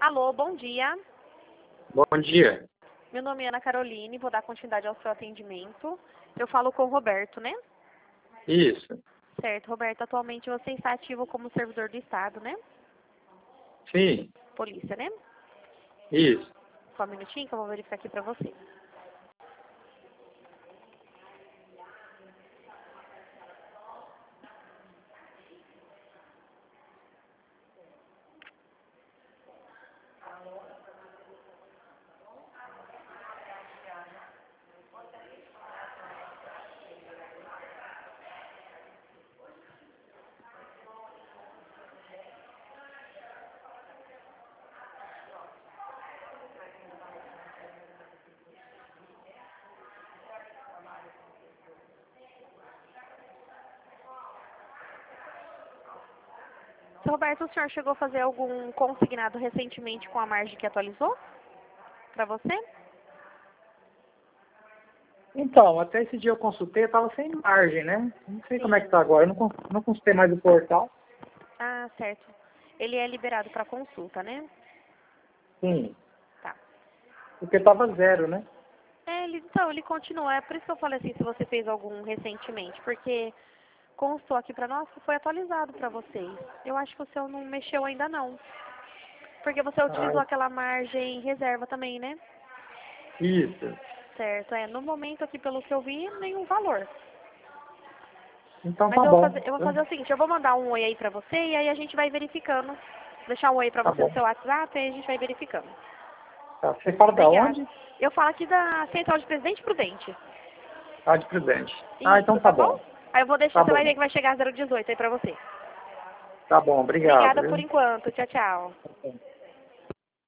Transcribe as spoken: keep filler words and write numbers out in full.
Alô, bom dia. Bom dia. Meu nome é Ana Caroline, vou dar continuidade ao seu atendimento. Eu falo com o Roberto, né? Isso. Certo, Roberto, atualmente você está ativo como servidor do Estado, né? Sim. Polícia, né? Isso. Só um minutinho que eu vou verificar aqui pra você. Seu Roberto, o senhor chegou a fazer algum consignado recentemente com a margem que atualizou? Pra você? Então, até esse dia eu consultei, eu tava sem margem, né? Não sei Sim. como é que tá agora. Eu não, con- não consultei mais o portal. Ah, certo. Ele é liberado para consulta, né? Sim. Tá. Porque tava zero, né? É, ele, então, ele continua. É por isso que eu falei assim, se você fez algum recentemente, porque constou aqui para nós que foi atualizado para vocês. Eu acho que o seu não mexeu ainda não. Porque você utilizou Ah, aquela margem reserva também, né? isso. Certo, é. No momento aqui, pelo que eu vi, nenhum valor. Então Mas tá eu vou fazer, bom. eu vou fazer o seguinte, eu vou mandar um oi aí pra você e aí a gente vai verificando. Deixar um oi pra Tá você no bom. seu WhatsApp e aí a gente vai verificando. Tá. Você fala da Obrigada. onde? Eu falo aqui da Central de Presidente Prudente. Ah, de Prudente. Ah, então Isso, tá tá bom? bom. Aí eu vou deixar, Tá você vai ver bom. que vai chegar zero dezoito aí pra você. Tá bom, obrigado, Obrigada por viu? enquanto. Tchau, tchau.